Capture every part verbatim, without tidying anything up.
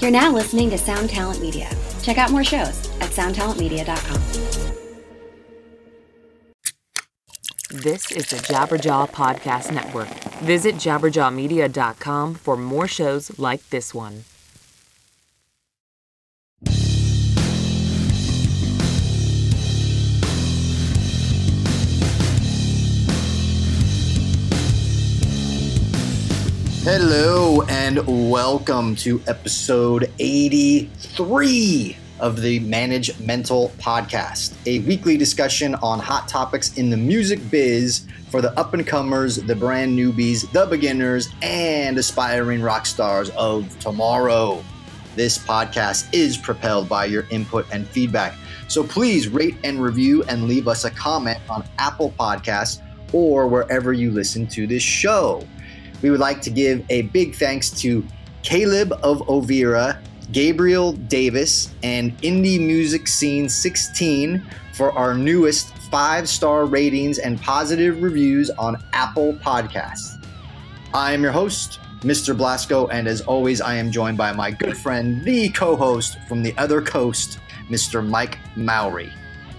You're now listening to Sound Talent Media. Check out more shows at sound talent media dot com. This is the Jabberjaw Podcast Network. Visit jabberjaw media dot com for more shows like this one. Hello and welcome to episode eighty-three of the Manage Mental Podcast, a weekly discussion on hot topics in the music biz for the up-and-comers, the brand newbies, the beginners, and aspiring rock stars of tomorrow. This podcast is propelled by your input and feedback, so please rate and review and leave us a comment on Apple Podcasts or wherever you listen to this show. We would like to give a big thanks to Caleb of Ovira, Gabriel Davis, and Indie Music Scene sixteen for our newest five-star ratings and positive reviews on Apple Podcasts. I am your host, Mister Blasco, and as always, I am joined by my good friend, the co-host from the other coast, Mister Mike Mowry.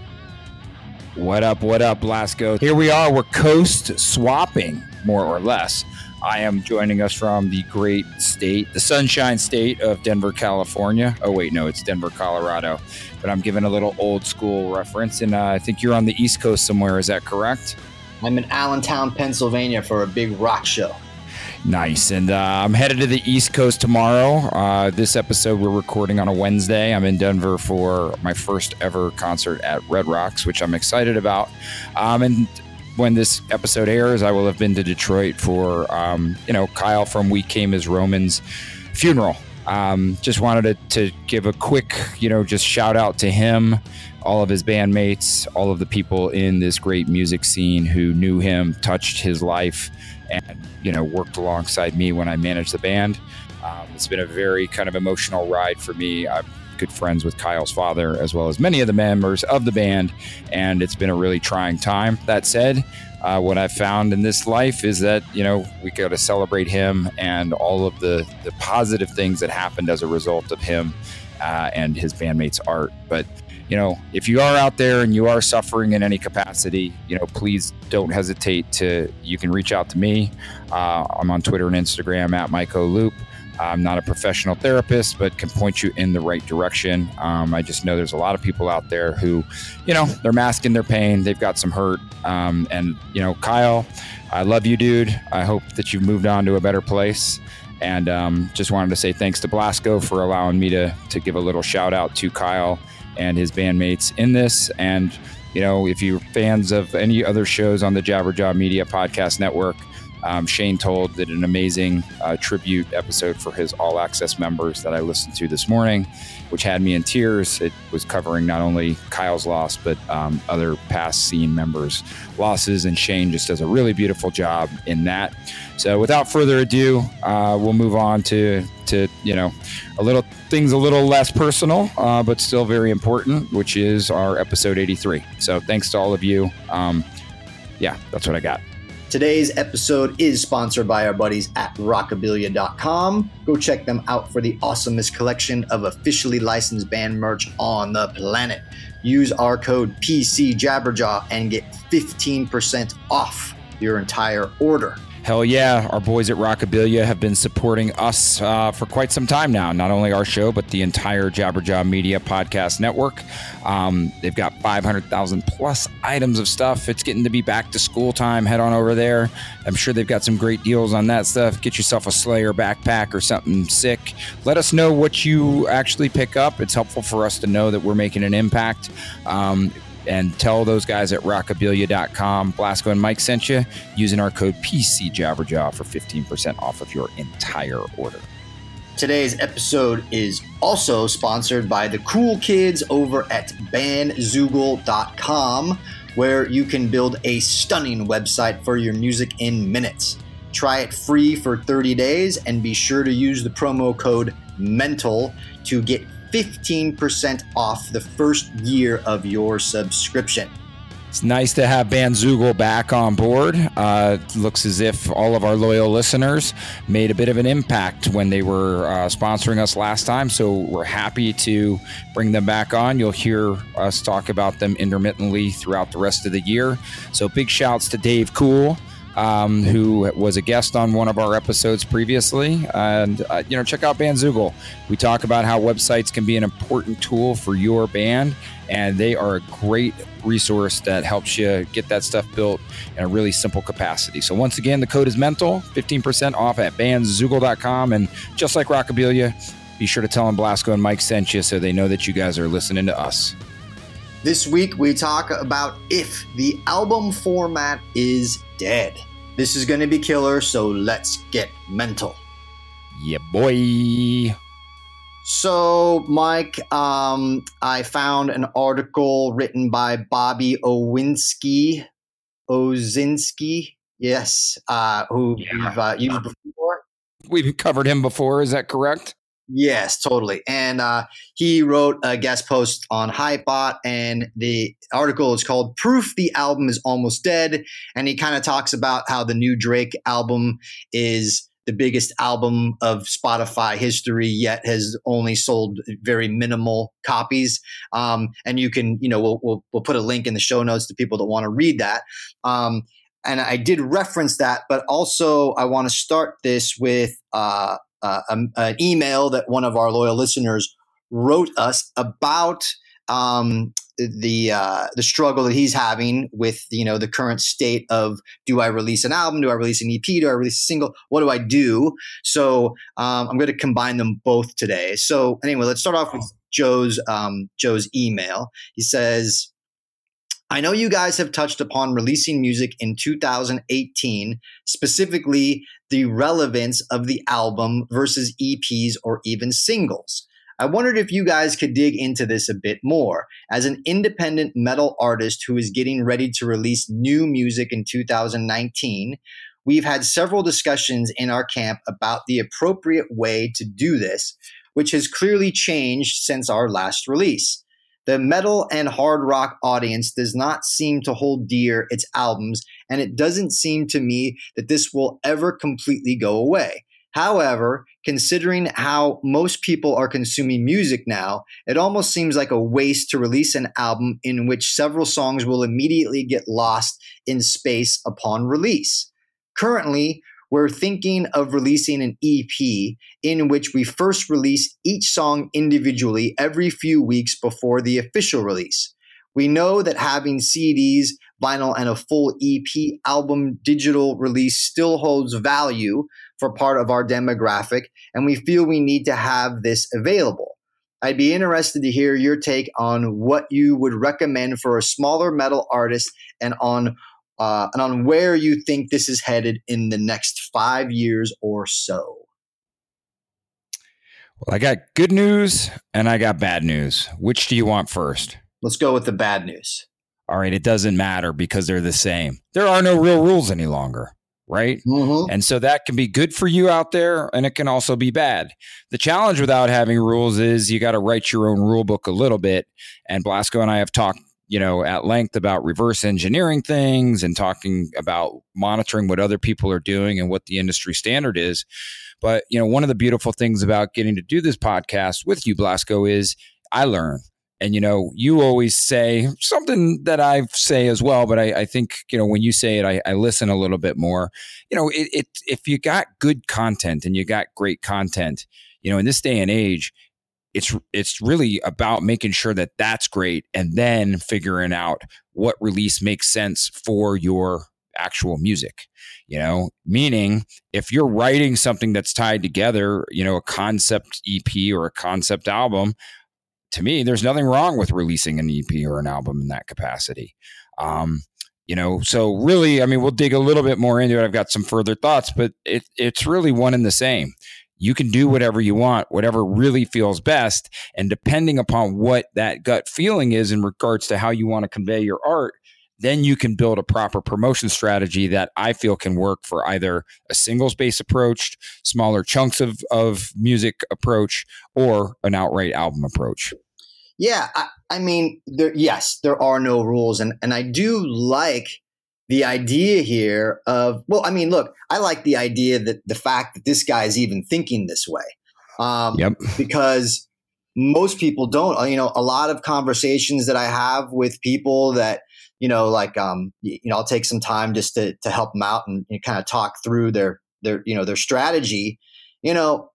What up, what up, Blasco? Here we are, we're coast swapping, more or less. I am joining us from the great state, the sunshine state of Denver, California. Oh, wait, no, it's Denver, Colorado. But I'm giving a little old school reference, and uh, I think you're on the East Coast somewhere. Is that correct? I'm in Allentown, Pennsylvania for a big rock show. Nice. And uh, I'm headed to the East Coast tomorrow. Uh, this episode we're recording on a Wednesday. I'm in Denver for my first ever concert at Red Rocks, which I'm excited about. Um, and when this episode airs, I will have been to Detroit for, um, you know, Kyle from We Came as Romans funeral. Um, just wanted to, to give a quick, you know, just shout out to him, all of his bandmates, all of the people in this great music scene who knew him, touched his life, and, you know, worked alongside me when I managed the band. Um, it's been a very kind of emotional ride for me. I'm good friends with Kyle's father, as well as many of the members of the band, and it's been a really trying time. That said, uh, what I've found in this life is that, you know, we got to celebrate him and all of the, the positive things that happened as a result of him uh, and his bandmates' art. But, you know, if you are out there and you are suffering in any capacity, you know, please don't hesitate to, you can reach out to me. Uh, I'm on Twitter and Instagram at Mike O'Loop. I'm not a professional therapist, but can point you in the right direction. Um, I just know there's a lot of people out there who, you know, they're masking their pain. They've got some hurt. Um, and, you know, Kyle, I love you, dude. I hope that you've moved on to a better place. And um, just wanted to say thanks to Blasco for allowing me to, to give a little shout out to Kyle and his bandmates in this. And, you know, if you're fans of any other shows on the Jabberjaw Media Podcast Network, Um, Shane Told did an amazing uh, tribute episode for his All Access members that I listened to this morning, which had me in tears. It was covering not only Kyle's loss, but um, other past scene members' losses, and Shane just does a really beautiful job in that. So without further ado, uh, we'll move on to, to, you know, a little things a little less personal, uh, but still very important, which is our episode eighty-three. So thanks to all of you. Um, yeah, that's what I got. Today's episode is sponsored by our buddies at rockabilia dot com. Go check them out for the awesomest collection of officially licensed band merch on the planet. Use our code P C Jabberjaw and get fifteen percent off your entire order. Hell yeah, our boys at Rockabilia have been supporting us uh, for quite some time now. Not only our show, but the entire Jabberjaw Media Podcast Network. Um, they've got five hundred thousand plus items of stuff. It's getting to be back to school time. Head on over there. I'm sure they've got some great deals on that stuff. Get yourself a Slayer backpack or something sick. Let us know what you actually pick up. It's helpful for us to know that we're making an impact. Um, And tell those guys at rockabilia dot com, Blasco and Mike sent you, using our code P C Jabberjaw for fifteen percent off of your entire order. Today's episode is also sponsored by the cool kids over at bandzoogle dot com, where you can build a stunning website for your music in minutes. Try it free for thirty days and be sure to use the promo code MENTAL to get fifteen percent off the first year of your subscription. It's nice to have Bandzoogle back on board. Uh, looks as if all of our loyal listeners made a bit of an impact when they were uh, sponsoring us last time. So we're happy to bring them back on. You'll hear us talk about them intermittently throughout the rest of the year. So big shouts to Dave Cool, um, who was a guest on one of our episodes previously. And, uh, you know, check out Bandzoogle. We talk about how websites can be an important tool for your band, and they are a great resource that helps you get that stuff built in a really simple capacity. So once again, the code is mental, fifteen percent off at bandzoogle dot com. And just like Rockabilia, be sure to tell them Blasco and Mike sent you so they know that you guys are listening to us. This week, we talk about if the album format is dead. This is going to be killer, so let's get mental. Yeah, boy. So, Mike, um, I found an article written by Bobby Owinski, Ozinski, yes, uh, who Yeah. we've uh, used before. We've covered him before, is that correct? Yes, totally. And uh, he wrote a guest post on Hypebot, and the article is called Proof the Album is Almost Dead. And he kind of talks about how the new Drake album is the biggest album of Spotify history, yet has only sold very minimal copies. Um, and you can, you know, we'll, we'll, we'll put a link in the show notes to people that want to read that. Um, and I did reference that, but also I want to start this with uh, uh, um, an email that one of our loyal listeners wrote us about um, the uh, the struggle that he's having with, you know, the current state of, do I release an album? Do I release an E P? Do I release a single? What do I do? So um, I'm going to combine them both today. So anyway, let's start off with Joe's um, Joe's email. He says, I know you guys have touched upon releasing music in two thousand eighteen, specifically the relevance of the album versus E Ps or even singles. I wondered if you guys could dig into this a bit more. As an independent metal artist who is getting ready to release new music in two thousand nineteen, we've had several discussions in our camp about the appropriate way to do this, which has clearly changed since our last release. The metal and hard rock audience does not seem to hold dear its albums, and it doesn't seem to me that this will ever completely go away. However, considering how most people are consuming music now, it almost seems like a waste to release an album in which several songs will immediately get lost in space upon release. Currently, we're thinking of releasing an E P in which we first release each song individually every few weeks before the official release. We know that having C Ds, vinyl, and a full E P album digital release still holds value for part of our demographic, and we feel we need to have this available. I'd be interested to hear your take on what you would recommend for a smaller metal artist, and on uh, and on where you think this is headed in the next five years or so. Well, I got good news and I got bad news. Which do you want first? Let's go with the bad news. All right, it doesn't matter because they're the same. There are no real rules any longer, right? Mm-hmm. And so that can be good for you out there, and it can also be bad. The challenge without having rules is you got to write your own rule book a little bit. And Blasco and I have talked, you know, at length about reverse engineering things and talking about monitoring what other people are doing and what the industry standard is. But, you know, one of the beautiful things about getting to do this podcast with you, Blasco, is I learn. And, you know, you always say something that I say as well, but I, I think, you know, when you say it, I, I listen a little bit more. You know, it, it if you got good content and you got great content, you know, in this day and age, it's it's really about making sure that that's great and then figuring out what release makes sense for your actual music, you know, meaning if you're writing something that's tied together, you know, a concept E P or a concept album, to me, there's nothing wrong with releasing an E P or an album in that capacity. Um, you know, so really, I mean, we'll dig a little bit more into it. I've got some further thoughts, but it, it's really one and the same. You can do whatever you want, whatever really feels best. And depending upon what that gut feeling is in regards to how you want to convey your art, then you can build a proper promotion strategy that I feel can work for either a singles-based approach, smaller chunks of, of music approach, or an outright album approach. Yeah, I, I mean, there, yes, there are no rules, and and I do like the idea here of, well, I mean, look, I like the idea that the fact that this guy is even thinking this way, um, Yep. because most people don't. You know, a lot of conversations that I have with people that, you know, like, um, you know, I'll take some time just to to help them out and, and kind of talk through their their you know their strategy. You know,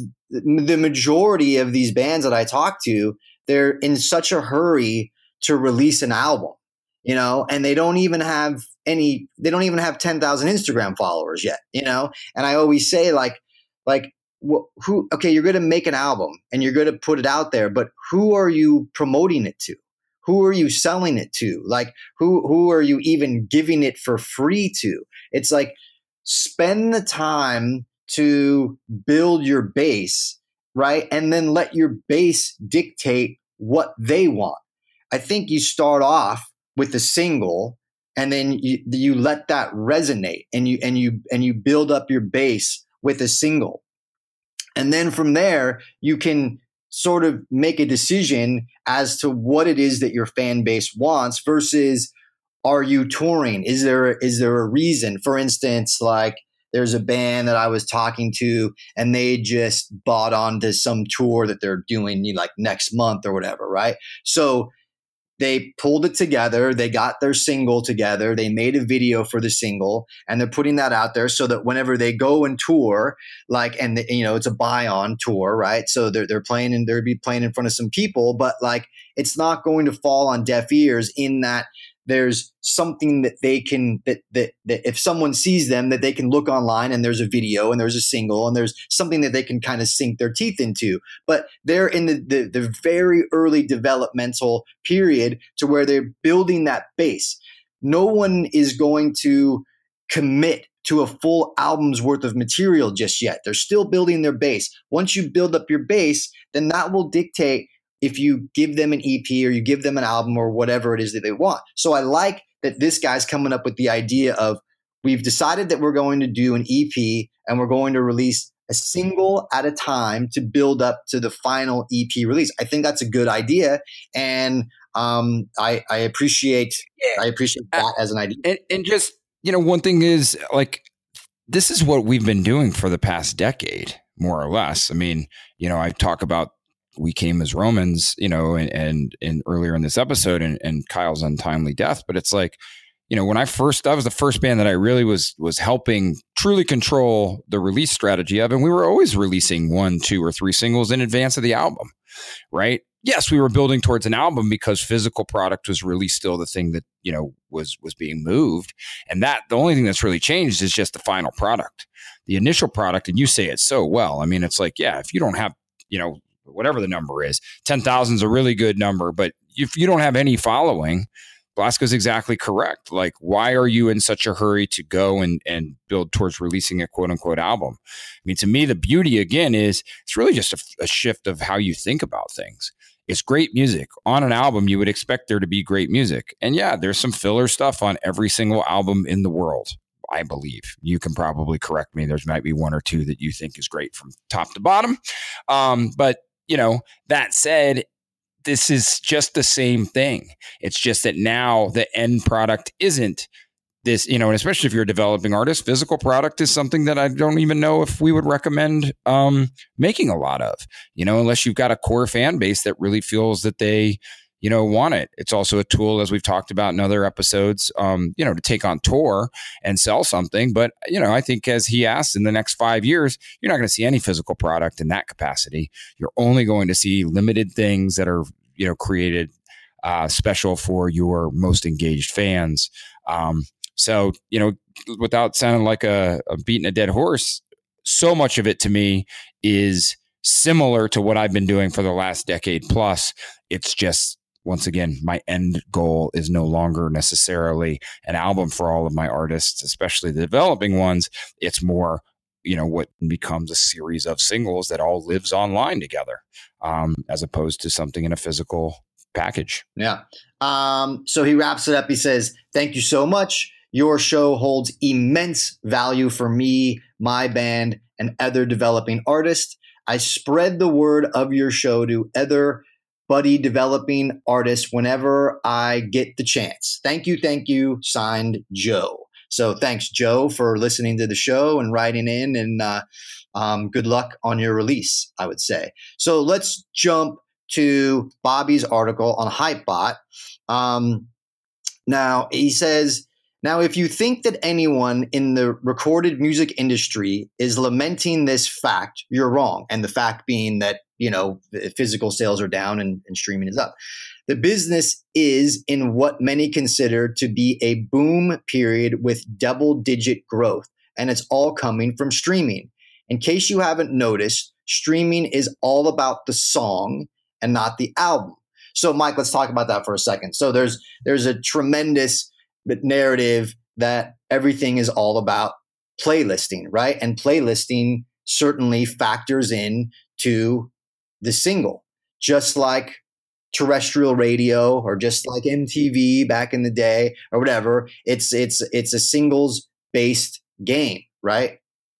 the majority of these bands that I talk to, they're in such a hurry to release an album, you know, and they don't even have any, they don't even have ten thousand Instagram followers yet, you know? And I always say like, like, wh- who, okay, you're going to make an album and you're going to put it out there, but who are you promoting it to? Who are you selling it to? Like, who, who are you even giving it for free to? It's like, spend the time to build your base, right? And then let your base dictate what they want. I think you start off with a single and then you, you let that resonate and you and you and you build up your base with a single. And then from there, you can sort of make a decision as to what it is that your fan base wants versus, are you touring? Is there is there a reason? For instance, like there's a band that I was talking to and they just bought onto some tour that they're doing like next month or whatever, right? So they pulled it together. They got their single together. They made a video for the single and they're putting that out there so that whenever they go and tour, like, and the, you know, it's a buy on tour, right? So they're, they're playing and they'll be playing in front of some people, but like, it's not going to fall on deaf ears in that there's something that they can, that, that, that if someone sees them, that they can look online and there's a video and there's a single and there's something that they can kind of sink their teeth into. But they're in the, the, the very early developmental period to where they're building that base. No one is going to commit to a full album's worth of material just yet. They're still building their base. Once you build up your base, then that will dictate if you give them an E P or you give them an album or whatever it is that they want. So I like that this guy's coming up with the idea of, we've decided that we're going to do an E P and we're going to release a single at a time to build up to the final E P release. I think that's a good idea. And um, I, I appreciate, Yeah. I appreciate that as an idea. And, and just, you know, one thing is like, this is what we've been doing for the past decade, more or less. I mean, you know, I talk about We Came as Romans, you know, and, and, and earlier in this episode and, and Kyle's untimely death. But it's like, you know, when I first, that was the first band that I really was, was helping truly control the release strategy of. And we were always releasing one, two or three singles in advance of the album, right? Yes, we were building towards an album because physical product was really still the thing that, you know, was, was being moved. And that the only thing that's really changed is just the final product, the initial product. And you say it so well. I mean, it's like, yeah, if you don't have, you know, whatever the number is, ten thousand is a really good number. But if you don't have any following, Blasko's exactly correct. Like, why are you in such a hurry to go and, and build towards releasing a quote unquote album? I mean, to me, the beauty again is it's really just a, a shift of how you think about things. It's great music. On an album, you would expect there to be great music. And yeah, there's some filler stuff on every single album in the world, I believe. You can probably correct me. There's might be one or two that you think is great from top to bottom. Um, but you know, that said, this is just the same thing. It's just that now the end product isn't this, you know, and especially if you're a developing artist, physical product is something that I don't even know if we would recommend um, making a lot of, you know, unless you've got a core fan base that really feels that they, you know, want it. It's also a tool, as we've talked about in other episodes, um, you know, to take on tour and sell something. But, you know, I think as he asked, in the next five years, you're not going to see any physical product in that capacity. You're only going to see limited things that are, you know, created uh, special for your most engaged fans. Um, so, you know, without sounding like a, a beating a dead horse, so much of it to me is similar to what I've been doing for the last decade plus. It's just, once again, my end goal is no longer necessarily an album for all of my artists, especially the developing ones. It's more, you know, what becomes a series of singles that all lives online together, um, as opposed to something in a physical package. Yeah. Um, so he wraps it up. He says, "Thank you so much. Your show holds immense value for me, my band, and other developing artists. I spread the word of your show to other buddy developing artist whenever I get the chance. Thank you, thank you, signed Joe. So thanks, Joe, for listening to the show and writing in, and uh, um, good luck on your release, I would say. So let's jump to Bobby's article on Hypebot. Um, now, he says, now, if you think that anyone in the recorded music industry is lamenting this fact, you're wrong. And the fact being that, you know, physical sales are down and, and streaming is up. The business is in what many consider to be a boom period with double-digit growth, and it's all coming from streaming. In case you haven't noticed, streaming is all about the song and not the album. So, Mike, let's talk about that for a second. So there's there's a tremendous narrative that everything is all about playlisting, right? And playlisting certainly factors in to the single, just like terrestrial radio or just like M T V back in the day or whatever. It's it's it's a singles based game, right?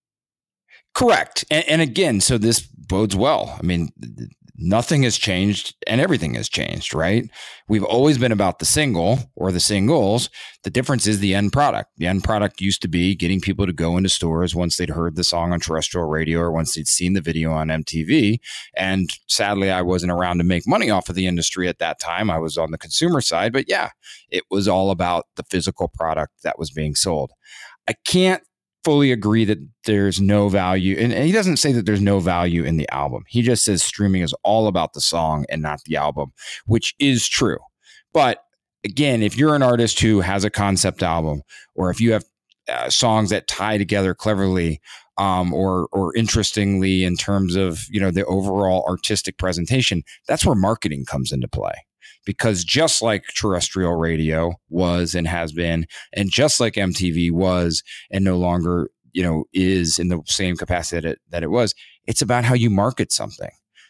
Correct. And, and again, so this bodes well. I mean, nothing has changed and everything has changed, right? We've always been about the single or the singles. The difference is the end product. The end product used to be getting people to go into stores once they'd heard the song on terrestrial radio or once they'd seen the video on M T V. And sadly, I wasn't around to make money off of the industry at that time. I was on the consumer side. But yeah, it was all about the physical product that was being sold. I can't fully agree that there's no value. And, and he doesn't say that there's no value in the album. He just says streaming is all about the song and not the album, which is true. But again, if you're an artist who has a concept album, or if you have uh, songs that tie together cleverly, um, or or interestingly in terms of, you know, the overall artistic presentation, that's where marketing comes into play. Because just like terrestrial radio was and has been, and just like M T V was and no longer, you know, is in the same capacity that it, that it was, it's about how you market something.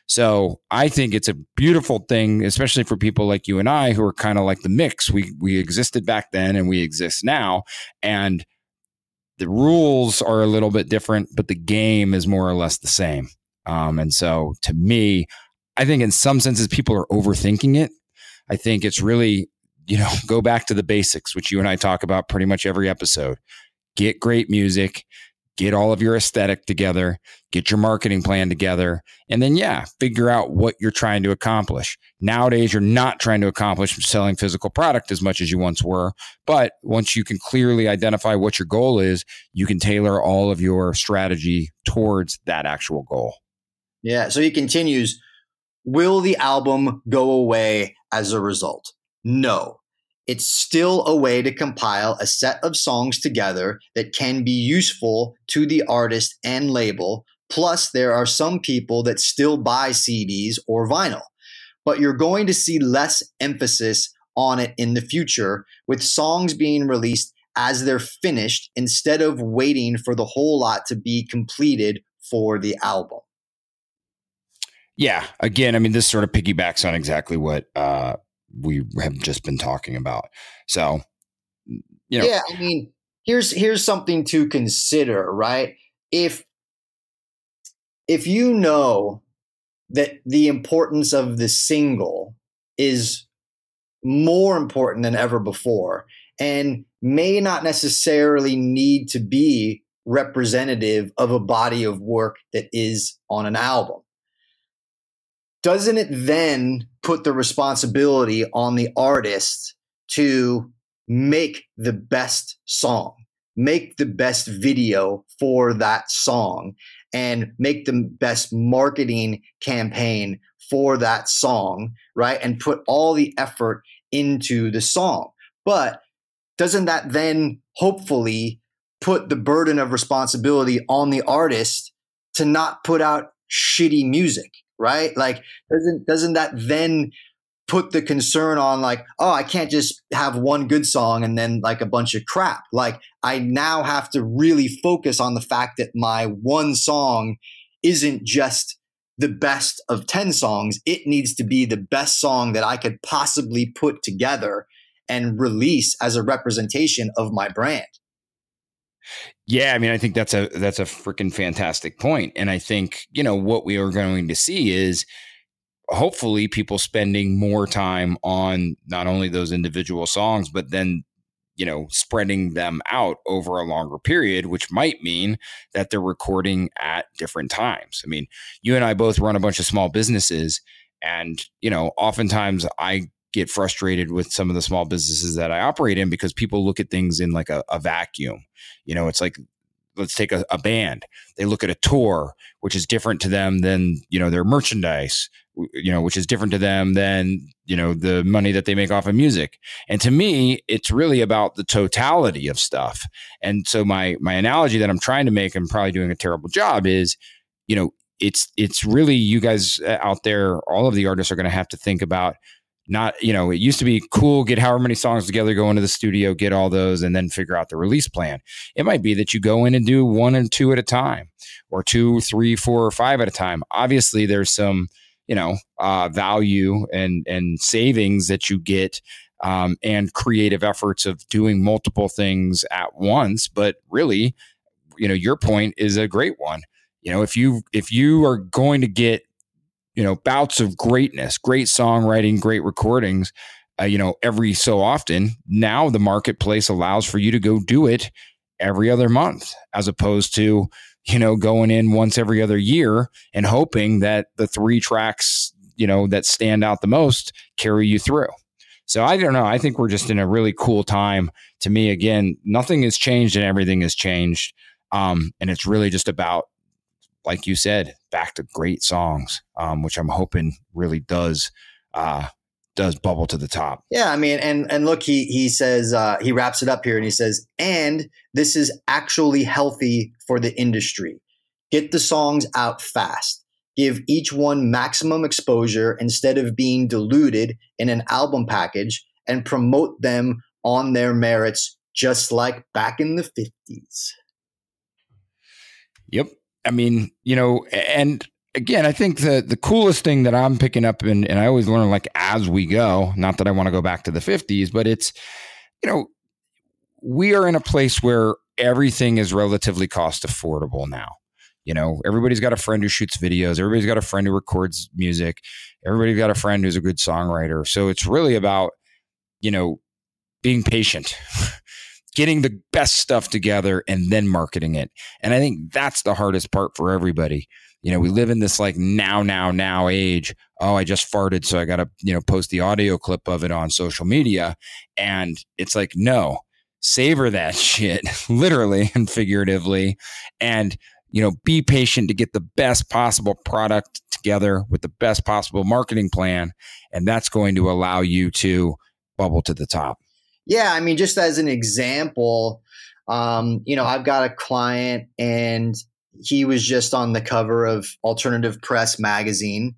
So I think it's a beautiful thing, especially for people like you and I who are kind of like the mix. We we existed back then and we exist now. And the rules are a little bit different, but the game is more or less the same. Um, and so to me, I think in some senses, people are overthinking it. I think it's really, you know, go back to the basics, which you and I talk about pretty much every episode. Get great music, get all of your aesthetic together, get your marketing plan together, and then, yeah, figure out what you're trying to accomplish. Nowadays, you're not trying to accomplish selling physical product as much as you once were. But once you can clearly identify what your goal is, you can tailor all of your strategy towards that actual goal. Yeah. So he continues, will the album go away as a result? No. It's still a way to compile a set of songs together that can be useful to the artist and label. Plus, there are some people that still buy C Ds or vinyl. But you're going to see less emphasis on it in the future, with songs being released as they're finished instead of waiting for the whole lot to be completed for the album. Yeah. Again, I mean, this sort of piggybacks on exactly what uh, we have just been talking about. So, you know. Yeah, I mean, here's here's something to consider, right? If if you know that the importance of the single is more important than ever before and may not necessarily need to be representative of a body of work that is on an album, doesn't it then put the responsibility on the artist to make the best song, make the best video for that song, and make the best marketing campaign for that song, right? And put all the effort into the song. But doesn't that then hopefully put the burden of responsibility on the artist to not put out shitty music? Right? Like, doesn't doesn't that then put the concern on like, oh, I can't just have one good song and then like a bunch of crap. Like, I now have to really focus on the fact that my one song isn't just the best of ten songs. It needs to be the best song that I could possibly put together and release as a representation of my brand. Yeah, I mean, I think that's a that's a freaking fantastic point. And I think, you know, what we are going to see is hopefully people spending more time on not only those individual songs, but then, you know, spreading them out over a longer period, which might mean that they're recording at different times. I mean, you and I both run a bunch of small businesses, and, you know, oftentimes I get frustrated with some of the small businesses that I operate in because people look at things in like a, a vacuum. You know, it's like, let's take a, a band. They look at a tour, which is different to them than, you know, their merchandise, you know, which is different to them than, you know, the money that they make off of music. And to me, it's really about the totality of stuff. And so my, my analogy that I'm trying to make, I'm probably doing a terrible job, is, you know, it's, it's really, you guys out there, all of the artists are going to have to think about, not, you know, it used to be cool, get however many songs together, go into the studio, get all those, and then figure out the release plan. It might be that you go in and do one and two at a time, or two, three, four, or five at a time. Obviously, there's some, you know, uh, value and and savings that you get, um, and creative efforts of doing multiple things at once. But really, you know, your point is a great one. You know, if you if you are going to get, you know, bouts of greatness, great songwriting, great recordings, uh, you know, every so often, now the marketplace allows for you to go do it every other month, as opposed to, you know, going in once every other year and hoping that the three tracks, you know, that stand out the most carry you through. So I don't know. I think we're just in a really cool time. To me, again, nothing has changed and everything has changed. Um, and it's really just about, like you said, back to great songs, um, which I'm hoping really does uh, does bubble to the top. Yeah, I mean, and and look, he he says, uh, he wraps it up here and he says, and this is actually healthy for the industry. Get the songs out fast. Give each one maximum exposure instead of being diluted in an album package, and promote them on their merits, just like back in the fifties. Yep. I mean, you know, and again, I think the the coolest thing that I'm picking up, and, and I always learn like as we go, not that I want to go back to the fifties, but it's, you know, we are in a place where everything is relatively cost affordable now. You know, everybody's got a friend who shoots videos. Everybody's got a friend who records music. Everybody's got a friend who's a good songwriter. So it's really about, you know, being patient. Getting the best stuff together and then marketing it. And I think that's the hardest part for everybody. You know, we live in this like now, now, now age. Oh, I just farted, so I got to, you know, post the audio clip of it on social media. And it's like, no, savor that shit, literally and figuratively. And, you know, be patient to get the best possible product together with the best possible marketing plan. And that's going to allow you to bubble to the top. Yeah, I mean, just as an example, um, you know, I've got a client and he was just on the cover of Alternative Press magazine,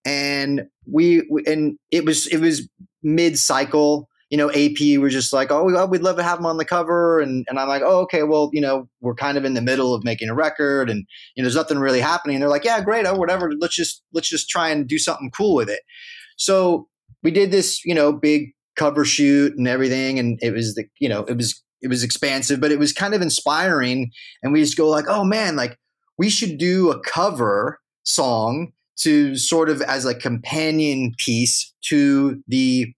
and we and it was it was mid-cycle. You know, A P were just like, oh, we'd love to have him on the cover, and and I'm like, oh, okay, well, you know, we're kind of in the middle of making a record, and you know, there's nothing really happening. And they're like, yeah, great, oh, whatever. Let's just let's just try and do something cool with it. So we did this, you know, big cover shoot and everything, and it was the you know it was it was expansive, but it was kind of inspiring. And we just go like, oh man, like we should do a cover song to sort of as a companion piece to the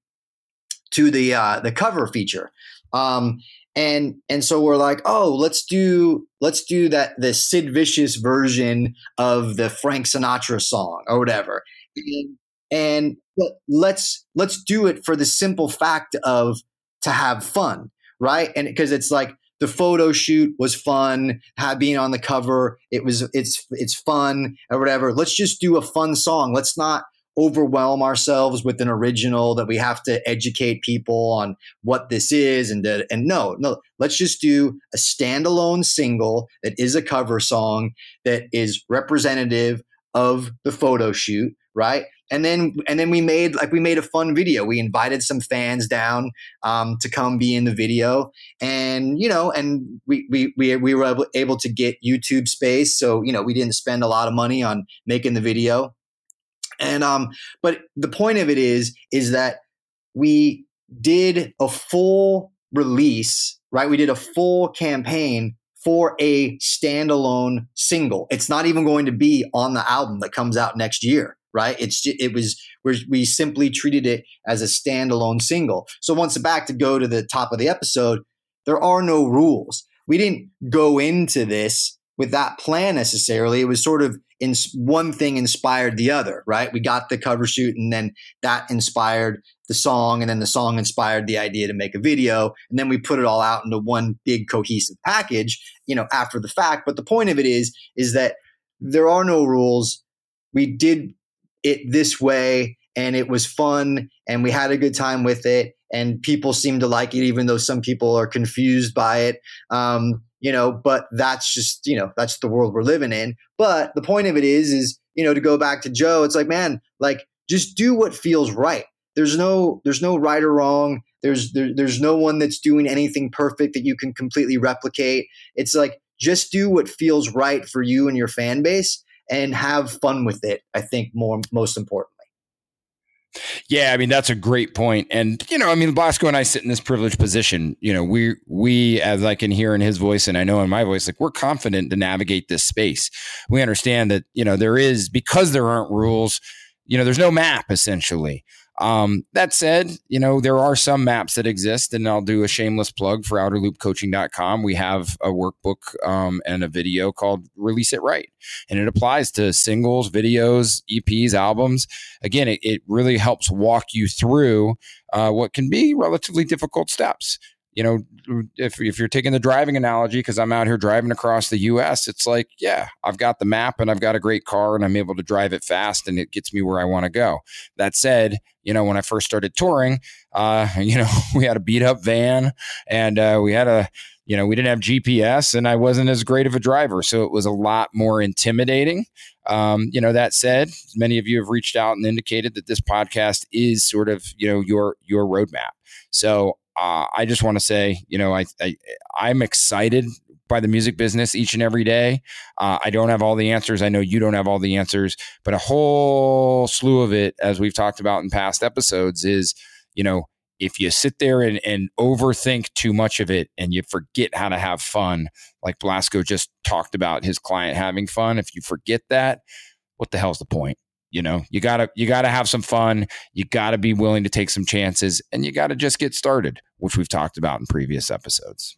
to the uh, the cover feature. Um, and and so we're like, oh, let's do let's do that the Sid Vicious version of the Frank Sinatra song or whatever. And, and let's let's do it for the simple fact of to have fun, right? And because it's like the photo shoot was fun, have, being on the cover, it was it's it's fun or whatever. Let's just do a fun song. Let's not overwhelm ourselves with an original that we have to educate people on what this is. And that, and no, no, let's just do a standalone single that is a cover song that is representative of the photo shoot, right? And then, and then we made like we made a fun video. We invited some fans down um, to come be in the video, and you know, and we we we we were able, able to get YouTube space, so you know, we didn't spend a lot of money on making the video. And um, but the point of it is, is that we did a full release, right? We did a full campaign for a standalone single. It's not even going to be on the album that comes out next year. right? It's it was we we simply treated it as a standalone single. So once back to go to the top of the episode, there are no rules. We didn't go into this with that plan necessarily. It was sort of in one thing inspired the other, right? We got the cover shoot, and then that inspired the song, and then the song inspired the idea to make a video, and then we put it all out into one big cohesive package, you know, after the fact. But the point of it is, is that there are no rules. We did it this way, and it was fun, and we had a good time with it, and people seem to like it, even though some people are confused by it. Um, you know, but that's just, you know, that's the world we're living in. But the point of it is, is, you know, to go back to Joe, it's like, man, like, just do what feels right. There's no, there's no right or wrong. There's, there, there's no one that's doing anything perfect that you can completely replicate. It's like, just do what feels right for you and your fan base, and have fun with it. I think more, most importantly. Yeah, I mean, that's a great point. And, you know, I mean, Blasko and I sit in this privileged position. You know, we, we, as I can hear in his voice and I know in my voice, like, we're confident to navigate this space. We understand that, you know, there is, because there aren't rules, you know, there's no map essentially. Um, that said, you know, there are some maps that exist, and I'll do a shameless plug for outer loop coaching dot com. We have a workbook um, and a video called Release It Right, and it applies to singles, videos, E Ps, albums. Again, it, it really helps walk you through uh, what can be relatively difficult steps. You know, if if you're taking the driving analogy, because I'm out here driving across the U S, it's like, yeah, I've got the map and I've got a great car and I'm able to drive it fast and it gets me where I want to go. That said, you know, when I first started touring, uh, you know, we had a beat up van, and uh, we had a, you know, we didn't have G P S, and I wasn't as great of a driver. So it was a lot more intimidating. Um, you know, that said, many of you have reached out and indicated that this podcast is sort of, you know, your, your roadmap. So Uh, I just want to say, you know, I, I, I'm excited by the music business each and every day. Uh, I don't have all the answers. I know you don't have all the answers, but a whole slew of it, as we've talked about in past episodes, is, you know, if you sit there and, and overthink too much of it and you forget how to have fun, like Blasko just talked about his client having fun, if you forget that, what the hell's the point? You know, you gotta, you gotta have some fun. You gotta be willing to take some chances, and you gotta just get started, which we've talked about in previous episodes.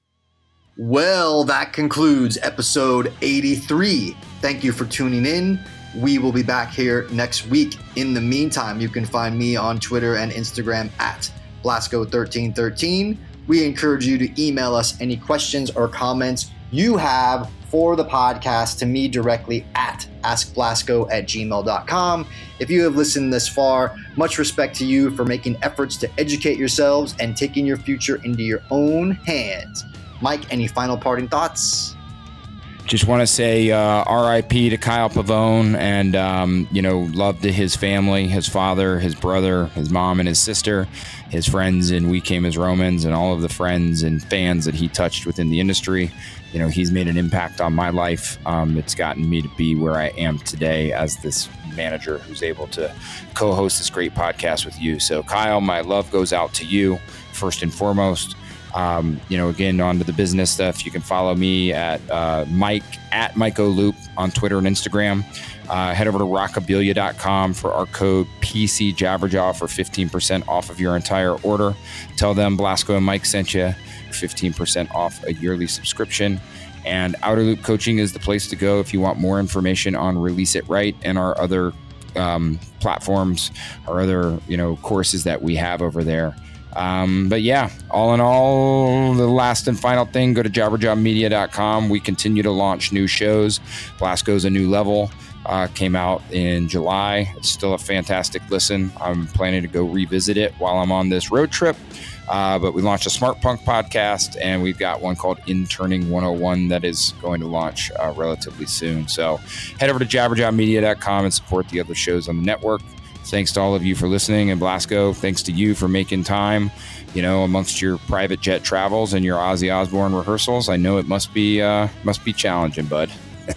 Well, that concludes episode eighty-three. Thank you for tuning in. We will be back here next week. In the meantime, you can find me on Twitter and Instagram at Blasko thirteen thirteen. We encourage you to email us any questions or comments you have for the podcast to me directly at ask blasko at gmail dot com. If you have listened this far, much respect to you for making efforts to educate yourselves and taking your future into your own hands. Mike, any final parting thoughts? Just want to say uh, R I P to Kyle Pavone, and, um, you know, love to his family, his father, his brother, his mom and his sister, his friends in We Came as Romans, and all of the friends and fans that he touched within the industry. You know, he's made an impact on my life. Um, it's gotten me to be where I am today as this manager who's able to co-host this great podcast with you. So, Kyle, my love goes out to you first and foremost. Um, you know, again, on to the business stuff. You can follow me at uh, Mike at Mike O'Loop on Twitter and Instagram. Uh, head over to rockabilia dot com for our code P C Jabberjaw for fifteen percent off of your entire order. Tell them Blasko and Mike sent you. fifteen percent off a yearly subscription. And Outer Loop Coaching is the place to go if you want more information on Release It Right and our other um, platforms, our other, you know, courses that we have over there. Um, but yeah, all in all, the last and final thing, go to jabberjaw media dot com. We continue to launch new shows. Blasko's A New Level uh, came out in July. It's still a fantastic listen. I'm planning to go revisit it while I'm on this road trip. Uh, but we launched a Smart Punk podcast, and we've got one called Interning one oh one that is going to launch uh, relatively soon. So head over to jabberjaw media dot com and support the other shows on the network. Thanks to all of you for listening. And Blasko, thanks to you for making time, you know, amongst your private jet travels and your Ozzy Osbourne rehearsals. I know it must be uh, must be challenging, bud.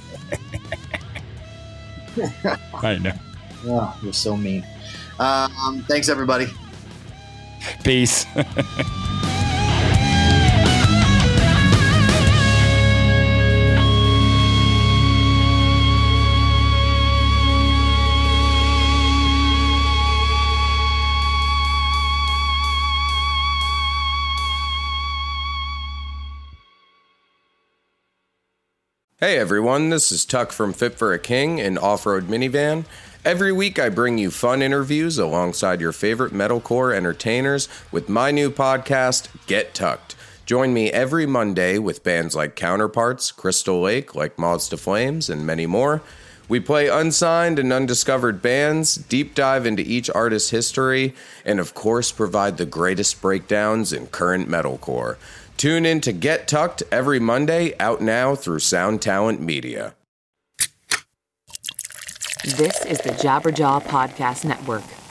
I know. Oh, you're so mean. Um, thanks, everybody. Peace. Hey everyone, this is Tuck from Fit for a King, an off-road minivan. Every week I bring you fun interviews alongside your favorite metalcore entertainers with my new podcast, Get Tucked. Join me every Monday with bands like Counterparts, Crystal Lake, like Moths to Flames, and many more. We play unsigned and undiscovered bands, deep dive into each artist's history, and of course provide the greatest breakdowns in current metalcore. Tune in to Get Tucked every Monday, out now through Sound Talent Media. This is the Jabberjaw Podcast Network.